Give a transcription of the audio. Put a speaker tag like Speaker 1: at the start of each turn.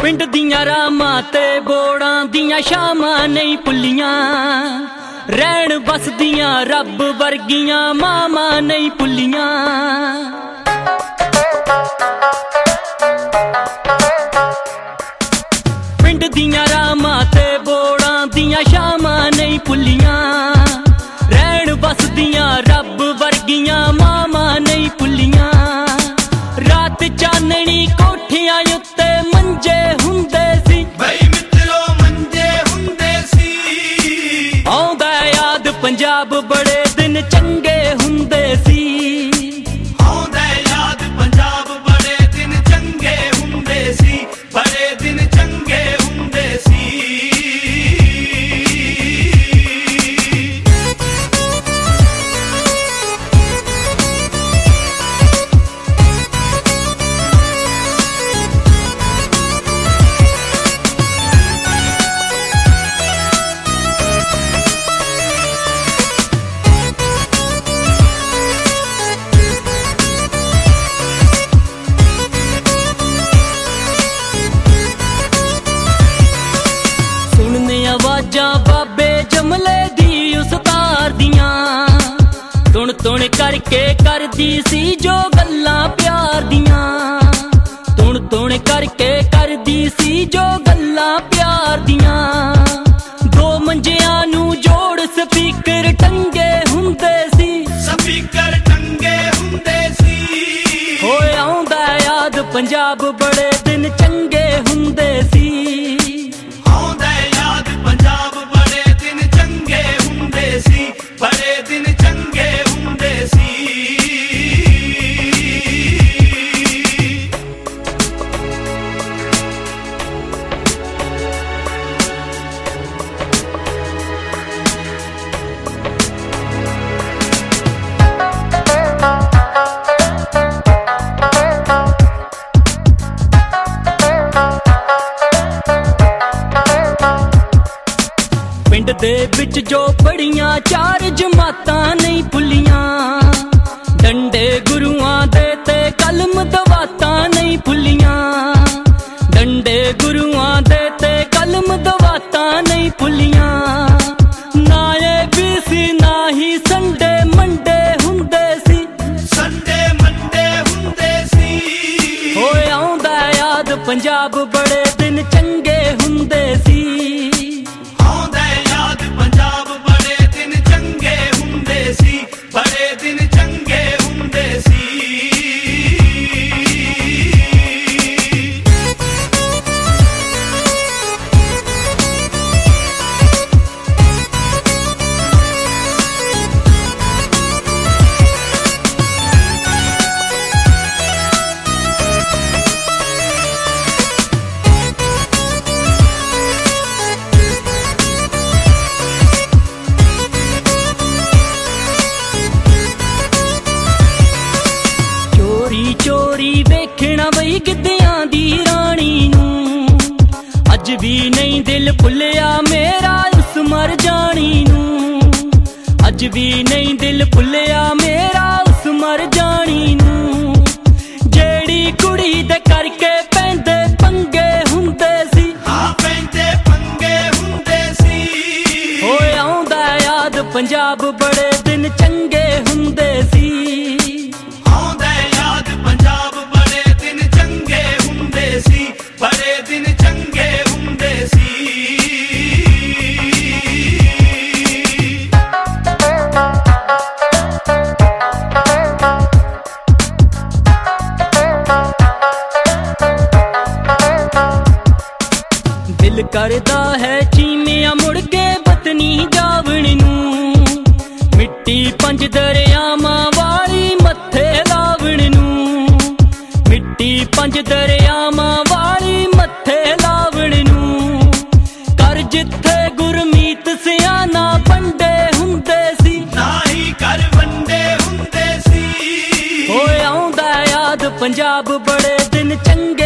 Speaker 1: पिंड दियां रामां ते बोड़ां दियां शामां नहीं भुल्लियां, रहन बसदियां रब वर्गियां मामां नहीं भुल्लियां। पिंड दियां रामां ते बोड़ां दियां शामां नहीं भुल्लियां, रहन बसदियां रब वर्गियां मामां नहीं भुल्लियां। रात चाननी कोठियां उत्ते मंजे हुंदे सी, बई मित्रो मंजे हुंदे सी। आउंदा याद पंजाब बड़े दिन चंगे हुंदे सी, आउंदा याद पंजाब बड़े दिन चंगे हुंदे सी, बड़े दिन चंगे हुंदे सी। आवाजां बाबे जमले दी उस तार दियां, तुण तुण करके करदी सी जो गल्लां प्यार दियां, तुण तुण करके करदी सी जो गल्लां प्यार दियां। दो मंजियां नू जोड़ स्पीकर टंगे हुंदे सी, स्पीकर टंगे हुंदे सी। होए आउंदा याद पंजाब बड़े दिन चंगे हुंदे सी, बड़े दिन चंगे हुंदे सी। पिंड दे विच जो पढ़ियां चार जमातां नहीं भुल्लियां, डंडे गुरुआं दे ते कलम दवातां नहीं भुल्लियां, डंडे गुरुआं दे ते कलम दवातां नहीं भुल्लियां। ना ये भी सी ना ही संडे मंडे हुंदे सी, संडे मंडे हुंदे सी। होए आउंदा याद पंजाब बड़े दिन चंगे हुंदे सी, बड़े दिन चंगे हुंदे सी। चोरी वेखना बई गिद्धियां दी रानी नू, अज भी नहीं दिल भुल्लिया मेरा उस मर जानी नू, अज भी नहीं दिल भुल्लिया मेरा उस मर जानी नू। जेड़ी कुड़ी दे करके पैंदे पंगे हुंदे सी, हाँ पैंदे पंगे हुंदे सी। होए आउंदा याद पंजाब बड़े दिन चंगे हुंदे सी, बड़े दिन चंगे हुंदे सी। दिल करदा है चीमिया मुड़ के बतनी जावण नू, मिट्टी पंज दरियावां वाली मत्थे लावण नू, मिट्टी पंज दरियावां वाली मत्थे लावण नू। कर जिथे गुरमीत सियाना बंडे हुंदे सी, ना ही कर वंडे हुंदे सी। होए आउंदा याद पंजाब बड़े दिन चंगे